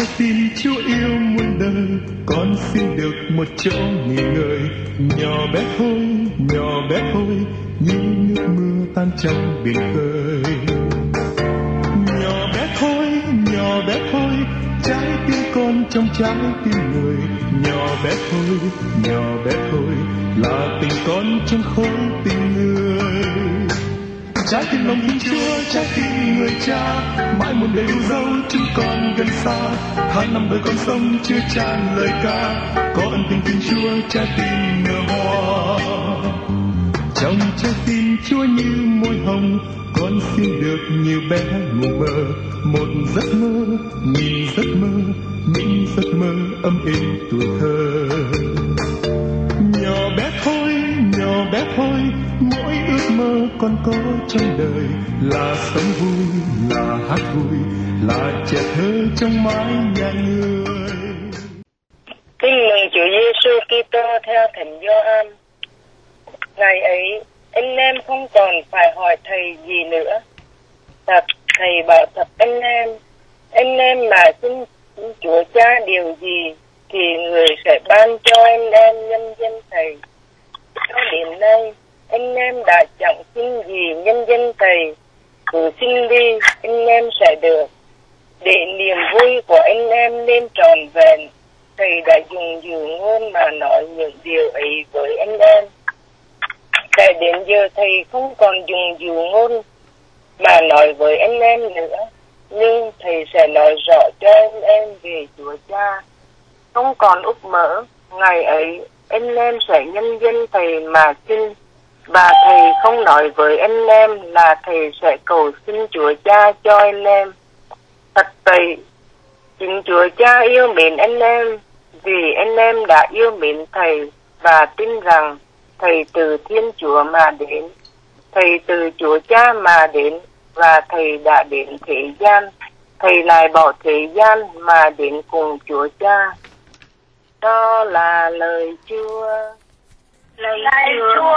tim Chúa yêu muôn đời, con xin được một chỗ nghỉ ngơi. Nhỏ bé thôi, như nước mưa tan trong biển khơi. Nhỏ bé thôi, trái tim con trong trái tim người. Nhỏ bé thôi, là tình con trong khối tình người. Trái tim lòng Thiên Chúa, trái tim người cha, mãi một đời yêu dấu chúng con gần xa. Tháng năm đời con sống chưa tràn lời ca, có ân tình Thiên Chúa trái tim nở hoa. Trong trái tim Chúa như môi hồng, con xin được như bé ngủ mơ. Một giấc mơ, nghìn giấc mơ, những giấc mơ ấm êm tuổi thơ. Nhỏ bé thôi, mỗi ước mơ con có trong đời là sống vui, là hát vui, là trẻ thơ trong mái nhà người. Tin mừng Chúa Giêsu Kitô theo Thánh Gioan. Ngày ấy, anh em không còn phải hỏi thầy gì nữa. Thật, thầy bảo thật anh em mà xin Chúa Cha điều gì thì người sẽ ban cho anh em nhân danh thầy. Cho đến nay, anh em đã chẳng xin gì nhân danh thầy, cứ xin đi, anh em sẽ được. Để niềm vui của anh em nên trọn vẹn, thầy đã dùng dữ ngôn mà nói những điều ấy với anh em. Để đến giờ thầy không còn dùng dữ ngôn mà nói với anh em nữa, nhưng thầy sẽ nói rõ cho anh em về Chúa Cha. Không còn úp mở, ngày ấy anh em sẽ nhân danh thầy mà xin, và thầy không nói với anh em là thầy sẽ cầu xin Chúa Cha cho anh em. Thật vậy, chính Chúa Cha yêu mến anh em, vì anh em đã yêu mến thầy và tin rằng thầy từ Thiên Chúa mà đến, thầy từ Chúa Cha mà đến, và thầy đã đến thế gian, thầy lại bỏ thế gian mà đến cùng Chúa Cha. Đó là lời Chúa. Lời Chúa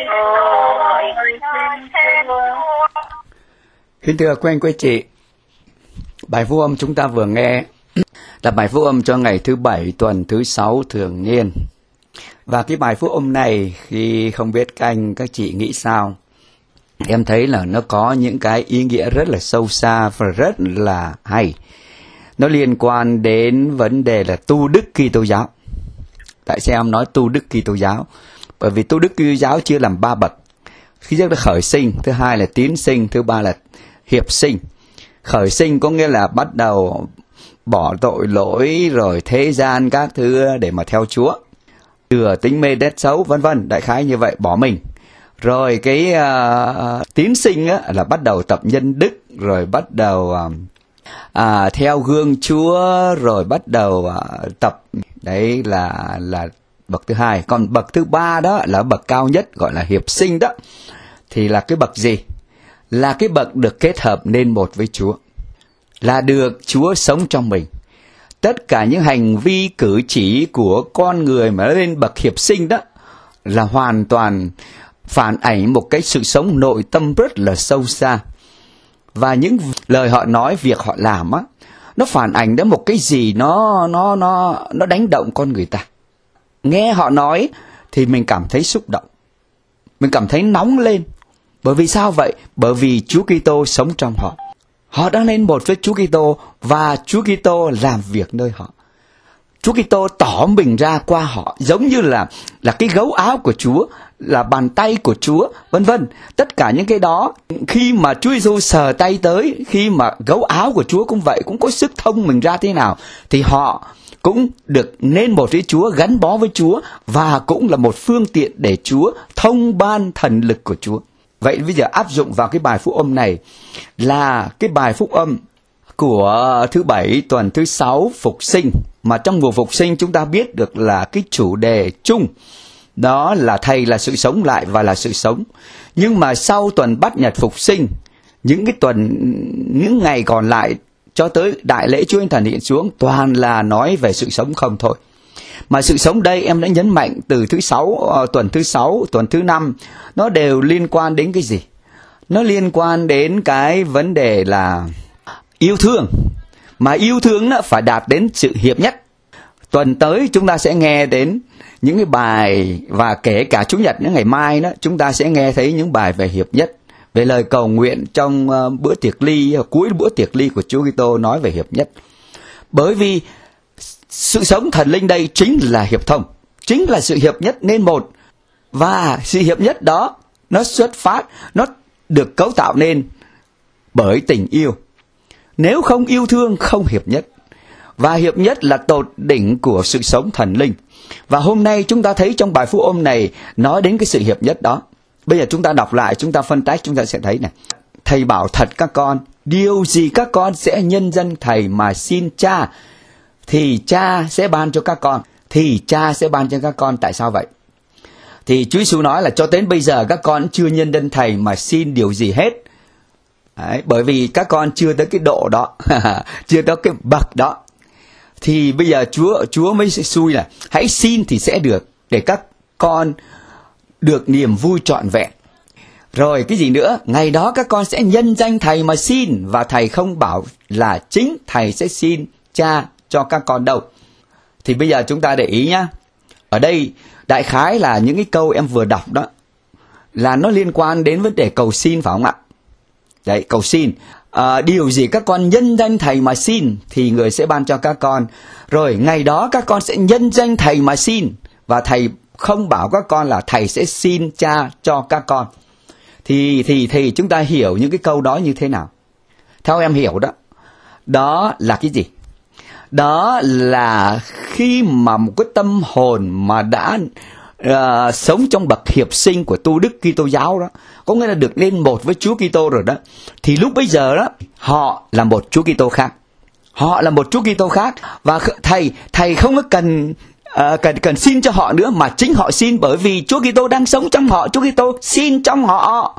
Kính thưa quý anh quý chị, bài phúc âm chúng ta vừa nghe là bài phúc âm cho ngày thứ Bảy tuần thứ 6 thường niên. Và cái bài phúc âm này, khi không biết các chị nghĩ sao, em thấy là nó có những cái ý nghĩa rất là sâu xa và rất là hay. Nó liên quan đến vấn đề là tu đức Kitô giáo. Tại sao em nói tu đức Kitô giáo? Bởi vì tu đức Kitô giáo chia làm 3 bậc. Thứ nhất là khởi sinh, thứ hai là tín sinh, thứ ba là hiệp sinh. Khởi sinh có nghĩa là bắt đầu bỏ tội lỗi rồi thế gian các thứ để mà theo Chúa, chừa tính mê đét xấu vân vân, đại khái như vậy, bỏ mình. Rồi cái tín sinh á, là bắt đầu tập nhân đức, rồi bắt đầu theo gương Chúa, rồi bắt đầu tập. Đấy là bậc thứ hai. Còn bậc thứ ba đó là bậc cao nhất, gọi là hiệp sinh đó. Thì là cái bậc gì? Là cái bậc được kết hợp nên một với Chúa, là được Chúa sống trong mình. Tất cả những hành vi cử chỉ của con người mà lên bậc hiệp sinh đó là hoàn toàn phản ảnh một cái sự sống nội tâm rất là sâu xa. Và những lời họ nói, việc họ làm á, nó phản ảnh đến một cái gì nó đánh động con người ta. Nghe họ nói thì mình cảm thấy xúc động, mình cảm thấy nóng lên. Bởi vì sao vậy? Bởi vì Chúa Kitô sống trong họ. Họ đang lên một với Chúa Kitô và Chúa Kitô làm việc nơi họ. Chúa Kitô tỏ mình ra qua họ, giống như là cái gấu áo của Chúa, là bàn tay của Chúa, vân vân. Tất cả những cái đó, khi mà Chúa Giêsu sờ tay tới, khi mà gấu áo của Chúa cũng vậy, cũng có sức thông mình ra thế nào, thì họ cũng được nên một với Chúa, gắn bó với Chúa, và cũng là một phương tiện để Chúa thông ban thần lực của Chúa. Vậy bây giờ áp dụng vào cái bài phúc âm này là cái bài phúc âm của thứ Bảy tuần thứ 6 phục sinh. Mà trong mùa phục sinh chúng ta biết được là cái chủ đề chung đó là thầy là sự sống lại và là sự sống. Nhưng mà sau tuần Bát Nhật phục sinh, những ngày còn lại cho tới đại lễ Chúa Thánh Thần hiện xuống, toàn là nói về sự sống không thôi. Mà sự sống đây em đã nhấn mạnh từ tuần thứ 6, tuần thứ 5, nó đều liên quan đến cái gì? Nó liên quan đến cái vấn đề là yêu thương. Mà yêu thương nó phải đạt đến sự hiệp nhất. Tuần tới chúng ta sẽ nghe đến những cái bài, và kể cả Chủ nhật những ngày mai đó, chúng ta sẽ nghe thấy những bài về hiệp nhất, về lời cầu nguyện trong bữa tiệc ly, cuối bữa tiệc ly của Chúa Kitô nói về hiệp nhất. Bởi vì sự sống thần linh đây chính là hiệp thông, chính là sự hiệp nhất nên một. Và sự hiệp nhất đó nó xuất phát, nó được cấu tạo nên bởi tình yêu. Nếu không yêu thương, không hiệp nhất. Và hiệp nhất là tột đỉnh của sự sống thần linh. Và hôm nay chúng ta thấy trong bài phúc âm này nói đến cái sự hiệp nhất đó. Bây giờ chúng ta đọc lại, chúng ta phân tách, chúng ta sẽ thấy này. Thầy bảo thật các con, điều gì các con sẽ nhân danh Thầy mà xin Cha, thì Cha sẽ ban cho các con. Thì Cha sẽ ban cho các con. Tại sao vậy? Thì Chúa Giêsu nói là cho đến bây giờ các con chưa nhân danh Thầy mà xin điều gì hết. Đấy, bởi vì các con chưa tới cái độ đó, chưa tới cái bậc đó. Thì bây giờ Chúa mới xui là hãy xin thì sẽ được, để các con được niềm vui trọn vẹn. Rồi cái gì nữa? Ngày đó các con sẽ nhân danh Thầy mà xin, và Thầy không bảo là chính Thầy sẽ xin Cha cho các con đâu. Thì bây giờ chúng ta để ý nhá. Ở đây đại khái là những cái câu em vừa đọc đó là nó liên quan đến vấn đề cầu xin, phải không ạ? Đấy, cầu xin. Điều gì các con nhân danh Thầy mà xin thì Người sẽ ban cho các con. Rồi ngày đó các con sẽ nhân danh Thầy mà xin, và Thầy không bảo các con là Thầy sẽ xin Cha cho các con. Thì chúng ta hiểu những cái câu đó như thế nào? Theo em hiểu đó, đó là cái gì? Đó là khi mà một cái tâm hồn mà đã sống trong bậc hiệp sinh của tu đức Kitô giáo đó, có nghĩa là được lên một với Chúa Kitô rồi đó, thì lúc bây giờ đó họ là một Chúa Kitô khác. Họ là một Chúa Kitô khác, và thầy không có cần xin cho họ nữa, mà chính họ xin, bởi vì Chúa Kitô đang sống trong họ. Chúa Kitô xin trong họ.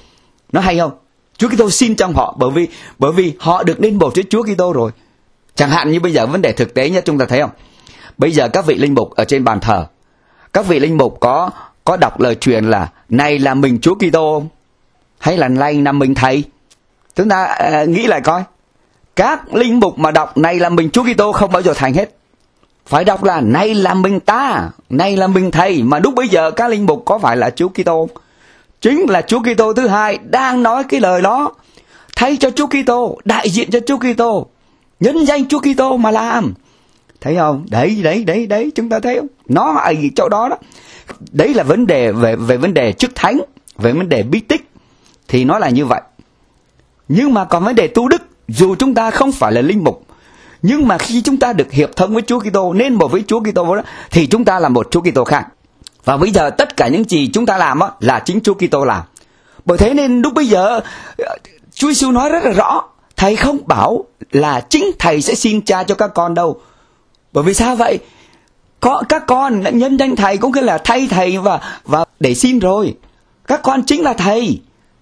Nó hay không? Chúa Kitô xin trong họ, bởi vì họ được lên một với Chúa Kitô rồi. Chẳng hạn như bây giờ vấn đề thực tế nhé, chúng ta thấy không? Bây giờ các vị linh mục ở trên bàn thờ, các vị linh mục có đọc lời truyền là này là mình Chúa Kitô không? Hay là này là mình Thầy? Chúng ta nghĩ lại coi. Các linh mục mà đọc này là mình Chúa Kitô không bao giờ thành hết. Phải đọc là này là mình ta, này là mình Thầy. Mà lúc bây giờ các linh mục có phải là Chúa Kitô không? Chính là Chúa Kitô thứ hai đang nói cái lời đó, thay cho Chúa Kitô, đại diện cho Chúa Kitô, nhân danh Chúa Kitô mà làm. Thấy không? Đấy, chúng ta thấy không? Nó ở chỗ đó đó. Đấy là vấn đề về vấn đề chức thánh, về vấn đề bí tích, thì nó là như vậy. Nhưng mà còn vấn đề tu đức, dù chúng ta không phải là linh mục, nhưng mà khi chúng ta được hiệp thông với Chúa Kitô, nên một với Chúa Kitô đó, thì chúng ta là một Chúa Kitô khác. Và bây giờ tất cả những gì chúng ta làm đó, là chính Chúa Kitô làm. Bởi thế nên lúc bây giờ Chúa Giêsu nói rất là rõ, Thầy không bảo là chính Thầy sẽ xin Cha cho các con đâu. Bởi vì sao vậy? Các con đã nhân danh Thầy, cũng nghĩa là thay Thầy và để xin rồi. Các con chính là Thầy,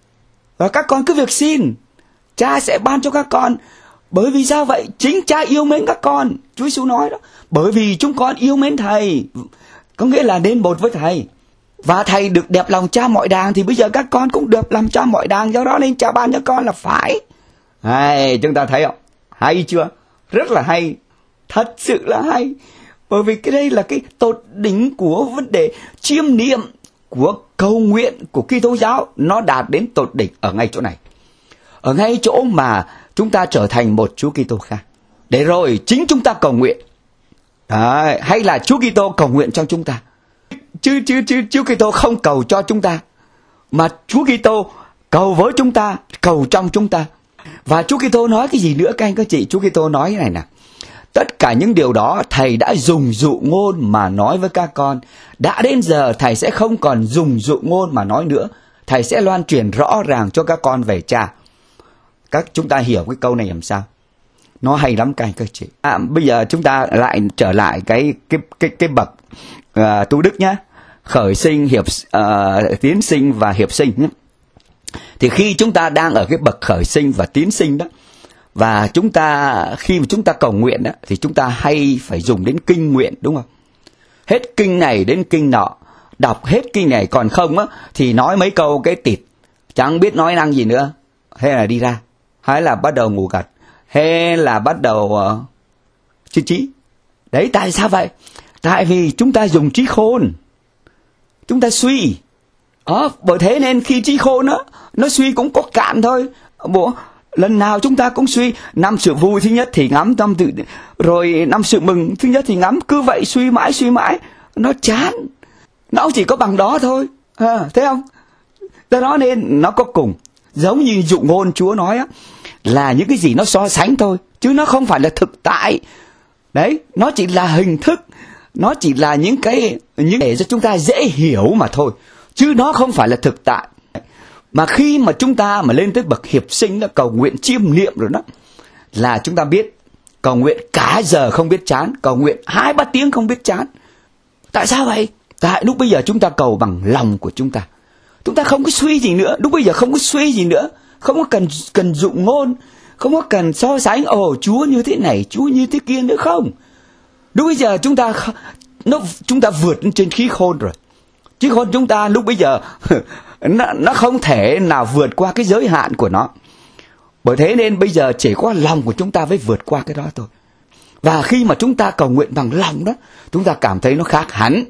và các con cứ việc xin, Cha sẽ ban cho các con. Bởi vì sao vậy? Chính Cha yêu mến các con. Chúa Giêsu nói đó, bởi vì chúng con yêu mến Thầy, có nghĩa là nên một với Thầy. Và Thầy được đẹp lòng Cha mọi đàng, thì bây giờ các con cũng được làm Cha mọi đàng. Do đó nên Cha ban cho con là phải. Hay, chúng ta thấy không? Hay chưa? Rất là hay. Thật sự là hay. Bởi vì cái đây là cái tột đỉnh của vấn đề chiêm niệm, của cầu nguyện của Kitô giáo. Nó đạt đến tột đỉnh ở ngay chỗ này, ở ngay chỗ mà chúng ta trở thành một Chúa Kitô khác. Để rồi chính chúng ta cầu nguyện. Đấy, hay là Chúa Kitô cầu nguyện cho chúng ta. Chứ Chúa Kitô không cầu cho chúng ta, mà Chúa Kitô cầu với chúng ta, cầu trong chúng ta. Và Chúa Kitô nói cái gì nữa các anh các chị? Chúa Kitô nói cái này nè: tất cả những điều đó Thầy đã dùng dụ ngôn mà nói với các con. Đã đến giờ Thầy sẽ không còn dùng dụ ngôn mà nói nữa. Thầy sẽ loan truyền rõ ràng cho các con về Cha. Chúng ta hiểu cái câu này làm sao? Nó hay lắm các anh các chị. Bây giờ chúng ta lại trở lại cái bậc tu đức nhé. Khởi sinh, tiến sinh và hiệp sinh nhé. Thì khi chúng ta đang ở cái bậc khởi sinh và tiến sinh đó, và khi mà chúng ta cầu nguyện đó, thì chúng ta hay phải dùng đến kinh nguyện, đúng không? Hết kinh này đến kinh nọ, đọc hết kinh này, còn không á thì nói mấy câu cái tịt, chẳng biết nói năng gì nữa, hay là đi ra, hay là bắt đầu ngủ gật, hay là bắt đầu suy trí. Đấy, tại sao vậy? Tại vì chúng ta dùng trí khôn, chúng ta suy. Bởi thế nên khi trí khôn nó suy cũng có cạn thôi. Lần nào chúng ta cũng suy, năm sự vui thứ nhất thì ngắm rồi năm sự mừng thứ nhất thì ngắm, cứ vậy suy mãi, nó chán. Nó chỉ có bằng đó thôi. Thấy không? Do đó nên nó có cùng. Giống như dụ ngôn Chúa nói là những cái gì nó so sánh thôi, chứ nó không phải là thực tại. Đấy, nó chỉ là hình thức, nó chỉ là những để cho chúng ta dễ hiểu mà thôi, chứ nó không phải là thực tại. Mà khi mà chúng ta mà lên tới bậc hiệp sinh đó, cầu nguyện chiêm niệm rồi đó, là chúng ta biết cầu nguyện cả giờ không biết chán, cầu nguyện 2-3 tiếng không biết chán. Tại sao vậy? Tại lúc bây giờ chúng ta cầu bằng lòng của chúng ta. Chúng ta không có suy gì nữa, lúc bây giờ không có suy gì nữa, không có cần dụng ngôn, không có cần so sánh, Chúa như thế này, Chúa như thế kia nữa không. Lúc bây giờ chúng ta vượt trên trí khôn rồi. Trí khôn chúng ta lúc bây giờ nó không thể nào vượt qua cái giới hạn của nó. Bởi thế nên bây giờ chỉ có lòng của chúng ta mới vượt qua cái đó thôi. Và khi mà chúng ta cầu nguyện bằng lòng đó, chúng ta cảm thấy nó khác hẳn.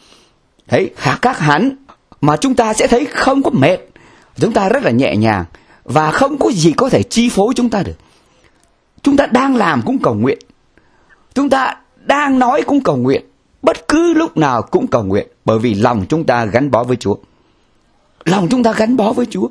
Đấy, khác hẳn. Mà chúng ta sẽ thấy không có mệt. Chúng ta rất là nhẹ nhàng. Và không có gì có thể chi phối chúng ta được. Chúng ta đang làm cũng cầu nguyện. Chúng ta đang nói cũng cầu nguyện. Bất cứ lúc nào cũng cầu nguyện. Bởi vì lòng chúng ta gắn bó với Chúa. Lòng chúng ta gắn bó với Chúa.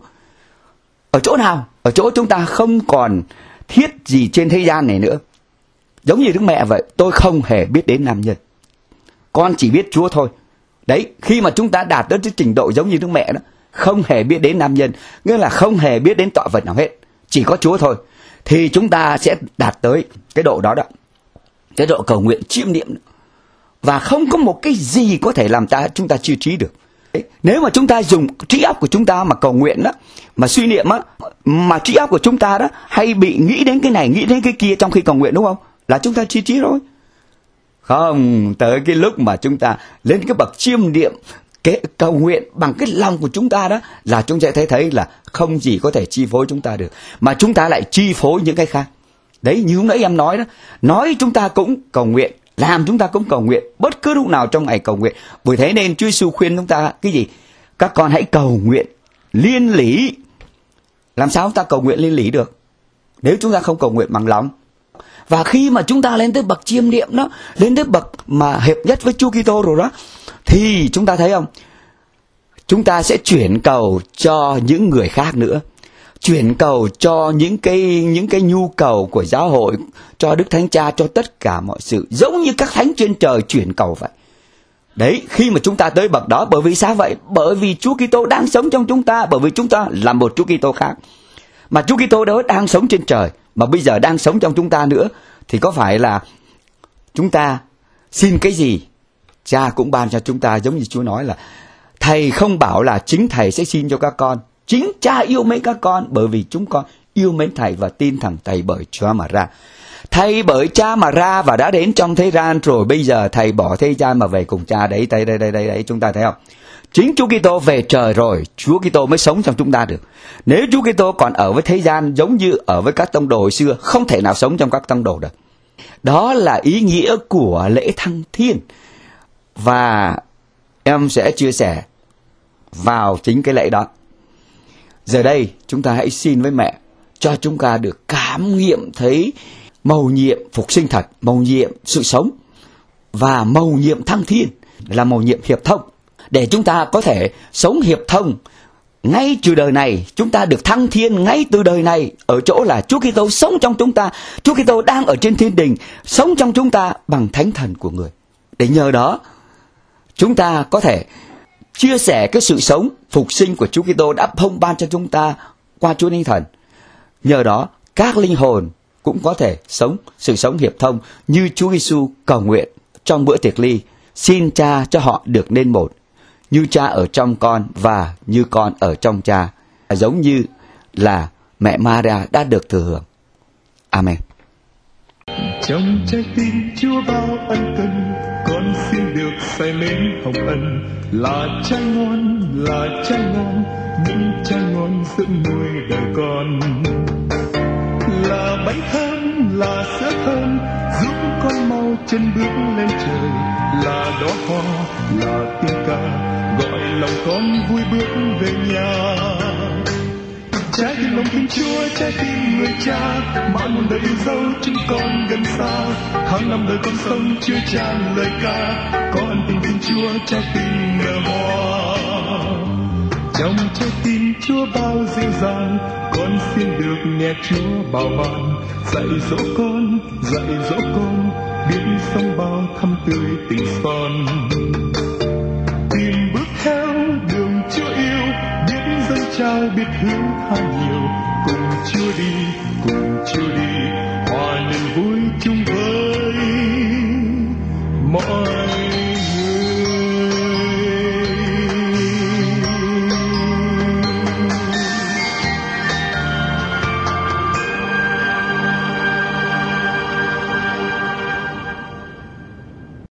Ở chỗ nào? Ở chỗ chúng ta không còn thiết gì trên thế gian này nữa. Giống như Đức Mẹ vậy. Tôi không hề biết đến nam nhân. Con chỉ biết Chúa thôi. Đấy, khi mà chúng ta đạt đến cái trình độ giống như Đức Mẹ đó, không hề biết đến nam nhân, nghĩa là không hề biết đến tọa vật nào hết, chỉ có Chúa thôi, thì chúng ta sẽ đạt tới cái độ đó, cái độ cầu nguyện chiêm niệm. Và không có một cái gì có thể làm chúng ta chiêu trí được. Đấy, nếu mà chúng ta dùng trí óc của chúng ta mà cầu nguyện đó, mà suy niệm á, mà trí óc của chúng ta đó hay bị nghĩ đến cái này, nghĩ đến cái kia trong khi cầu nguyện, đúng không? Là chúng ta chiêu trí rồi. Không, tới cái lúc mà chúng ta lên cái bậc chiêm niệm, cái cầu nguyện bằng cái lòng của chúng ta đó, là chúng ta sẽ thấy là không gì có thể chi phối chúng ta được, mà chúng ta lại chi phối những cái khác. Đấy, như lúc nãy em nói đó, nói chúng ta cũng cầu nguyện, làm chúng ta cũng cầu nguyện, bất cứ lúc nào trong ngày cầu nguyện. Bởi thế nên Chúa Giêsu khuyên chúng ta cái gì? Các con hãy cầu nguyện liên lỉ. Làm sao chúng ta cầu nguyện liên lỉ được nếu chúng ta không cầu nguyện bằng lòng? Và khi mà chúng ta lên tới bậc chiêm niệm đó, lên tới bậc mà hiệp nhất với Chúa Kitô rồi đó, thì chúng ta thấy không? Chúng ta sẽ chuyển cầu cho những người khác nữa, chuyển cầu cho những cái nhu cầu của giáo hội, cho Đức Thánh Cha, cho tất cả mọi sự, giống như các thánh trên trời chuyển cầu vậy. Đấy, khi mà chúng ta tới bậc đó, bởi vì sao vậy? Bởi vì Chúa Kitô đang sống trong chúng ta, bởi vì chúng ta là một Chúa Kitô khác. Mà Chúa Kitô đó đang sống trên trời, mà bây giờ đang sống trong chúng ta nữa, thì có phải là chúng ta xin cái gì, Cha cũng ban cho chúng ta. Giống như Chúa nói là Thầy không bảo là chính Thầy sẽ xin cho các con, chính Cha yêu mến các con, bởi vì chúng con yêu mến Thầy và tin thẳng Thầy bởi Cha mà ra. Thầy bởi Cha mà ra và đã đến trong thế gian rồi, bây giờ Thầy bỏ thế gian mà về cùng Cha. Đấy, đây, chúng ta thấy không? Chính Chúa Kitô về trời rồi, Chúa Kitô mới sống trong chúng ta được. Nếu Chúa Kitô còn ở với thế gian giống như ở với các tông đồ hồi xưa, không thể nào sống trong các tông đồ được. Đó là ý nghĩa của lễ thăng thiên. Và em sẽ chia sẻ vào chính cái lễ đó. Giờ đây chúng ta hãy xin với mẹ cho chúng ta được cảm nghiệm thấy mầu nhiệm phục sinh thật, mầu nhiệm sự sống, và mầu nhiệm thăng thiên là mầu nhiệm hiệp thông, để chúng ta có thể sống hiệp thông ngay từ đời này. Chúng ta được thăng thiên ngay từ đời này, ở chỗ là Chúa Kitô sống trong chúng ta. Chúa Kitô đang ở trên thiên đình, sống trong chúng ta bằng thánh thần của người. Để nhờ đó chúng ta có thể chia sẻ cái sự sống phục sinh của Chúa Kitô đã phong ban cho chúng ta qua Chúa Thánh Thần. Nhờ đó các linh hồn cũng có thể sống sự sống hiệp thông như Chúa Giêsu cầu nguyện trong bữa tiệc ly: xin Cha cho họ được nên một, như Cha ở trong con và như con ở trong Cha, giống như là mẹ Maria đã được thừa hưởng. Amen. Trong trái tim Chúa bao ân cần, con xin được say mến hồng ân. Là trái ngon, là trái ngon, những trái ngon dưỡng nuôi đời con. là bánh thơm, là sữa thơm giúp con mau chân bước lên trời, là đóa hoa, là tiếng ca gọi lòng con vui bước về nhà. Trái tim lòng Thiên Chúa, trái tim người cha, mãi một đời yêu dấu chúng con gần xa. Tháng năm đời con sống chưa tràn lời ca, có ân tình Thiên Chúa, trái tim nở hoa. Trong trái tim Chúa bao dịu dàng, con xin được nghe Chúa bảo ban, dạy dỗ con biết sống bao thắm tươi tình son. Tìm bước theo đường Chúa yêu, biết dâng trao biết hướng tha nhiều, cùng Chúa đi, hòa niềm vui chung với mọi